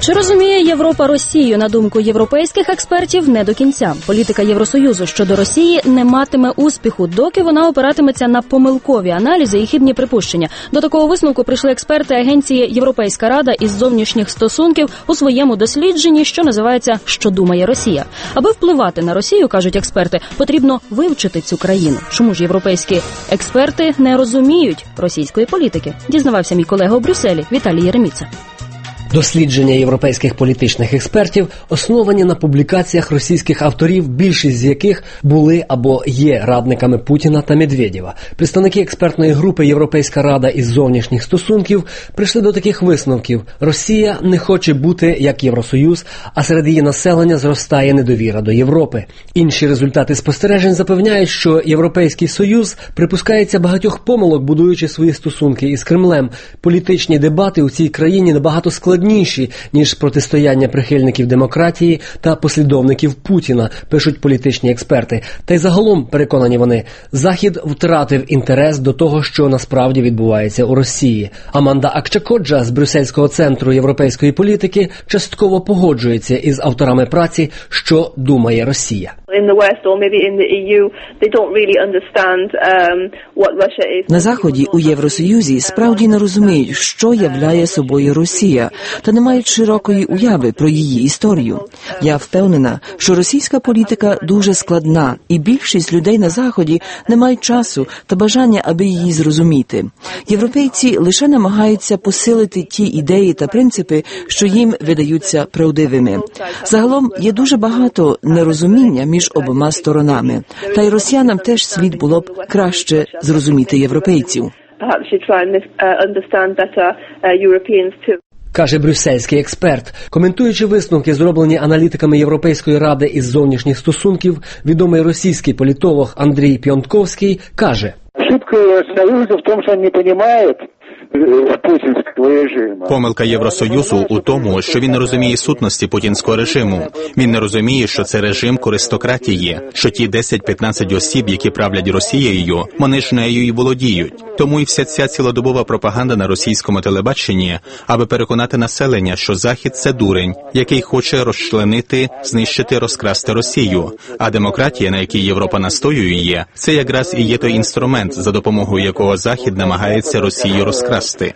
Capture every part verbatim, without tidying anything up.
Чи розуміє Європа Росію? На думку європейських експертів, не до кінця. Політика Євросоюзу щодо Росії не матиме успіху, доки вона опиратиметься на помилкові аналізи і хибні припущення. До такого висновку прийшли експерти агенції «Європейська рада» із зовнішніх стосунків у своєму дослідженні, що називається «Що думає Росія?». Аби впливати на Росію, кажуть експерти, потрібно вивчити цю країну. Чому ж європейські експерти не розуміють російської політики? Дізнавався мій колега у Брюсселі Віталій Єреміца. Дослідження європейських політичних експертів основані на публікаціях російських авторів, більшість з яких були або є радниками Путіна та Медведєва. Представники експертної групи «Європейська рада» із зовнішніх стосунків прийшли до таких висновків. Росія не хоче бути як Євросоюз, а серед її населення зростає недовіра до Європи. Інші результати спостережень запевняють, що Європейський Союз припускається багатьох помилок, будуючи свої стосунки із Кремлем. Політичні дебати у цій країні набагато складніші, ніж протистояння прихильників демократії та послідовників Путіна, пишуть політичні експерти. Та й загалом, переконані вони, Захід втратив інтерес до того, що насправді відбувається у Росії. Аманда Акчакоджа з Брюссельського центру європейської політики частково погоджується із авторами праці «Що думає Росія?». На Заході, у Євросоюзі, справді не розуміють, що являє собою Росія, та не мають широкої уяви про її історію. Я впевнена, що російська політика дуже складна, і більшість людей на Заході не мають часу та бажання, аби її зрозуміти. Європейці лише намагаються посилити ті ідеї та принципи, що їм видаються правдивими. Загалом є дуже багато нерозуміння між обома сторонами. Та й росіянам теж слід було б краще зрозуміти європейців. Каже брюссельський експерт. Коментуючи висновки, зроблені аналітиками Європейської ради із зовнішніх стосунків, відомий російський політолог Андрій Пьонтковський каже: «Ошибка Союза в тому, що не розуміє путінського режиму». Помилка Євросоюзу у тому, що він не розуміє сутності путінського режиму. Він не розуміє, що це режим користократії, що ті десять-п'ятнадцять осіб, які правлять Росією, вони ж нею і володіють. Тому і вся ця цілодобова пропаганда на російському телебаченні, аби переконати населення, що Захід – це дурень, який хоче розчленити, знищити, розкрасти Росію. А демократія, на якій Європа настоює, це якраз і є той інструмент, за допомогою якого Захід намагається Росію розкрасти.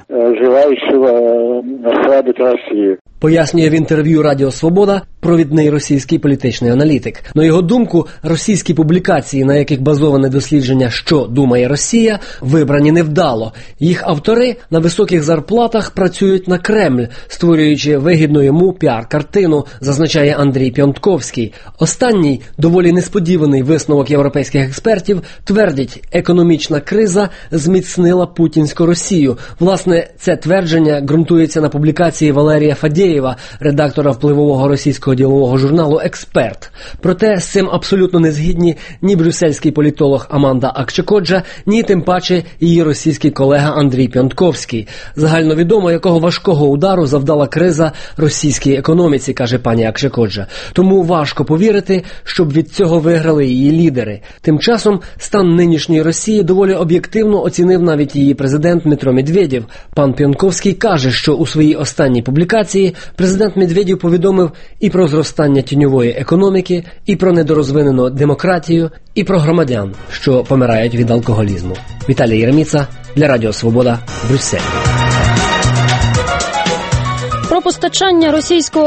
Пояснює в інтерв'ю Радіо Свобода провідний російський політичний аналітик. На його думку, російські публікації, на яких базоване дослідження «Що думає Росія?», вибрані невдало. Їх автори на високих зарплатах працюють на Кремль, створюючи вигідну йому піар-картину, зазначає Андрій Пьонтковський. Останній, доволі несподіваний висновок європейських експертів, твердить, економічна криза зміцнила путінську Росію. Власне, це твердження ґрунтується на публікації Валерія Фадєєва, редактора впливового російського ділового журналу «Експерт». Проте з цим абсолютно не згідні ні брюссельський політолог Аманда Акчакоджа, ні тим паче її російський колега Андрій Пьонтковський. Загальновідомо, якого важкого удару завдала криза російській економіці, каже пані Акчакоджа. Тому важко повірити, щоб від цього виграли її лідери. Тим часом стан нинішньої Росії доволі об'єктивно оцінив навіть її президент Дмитро Медведєв. Пан Пьонтковський каже, що у своїй останній публікації президент Медведєв повідомив і про зростання тіньової економіки, і про недорозвинену демократію, і про громадян, що помирають від алкоголізму. Віталій Єреміца для Радіо Свобода, Брюссель. Про постачання російського